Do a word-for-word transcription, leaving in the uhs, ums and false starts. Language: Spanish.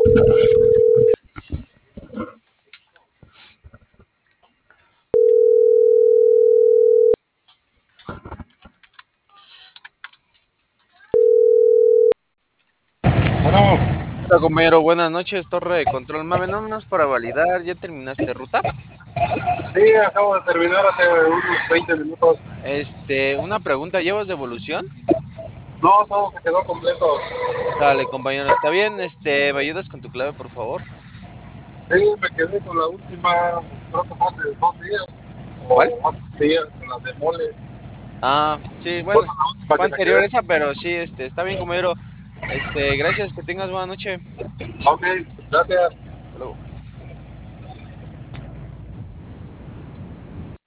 Bueno, Hola, compañero, buenas noches, Torre de Control. Mame, no menos para validar, ¿ya terminaste ruta? sí, acabo de terminar hace unos veinte minutos. Este, una pregunta, ¿llevas devolución? No, todo se quedó completo. Dale, compañero, está bien. Este, ¿me ayudas con tu clave, por favor? Sí, me quedé con la última, creo que fue hace dos días ¿Cuál? o hace días, con la de mole. Ah, sí, bueno, Bueno, la última fue que me anterior quedé. esa, pero sí, este, está bien, compañero. Este, gracias, que tengas buena noche. Ok, gracias. Hasta luego.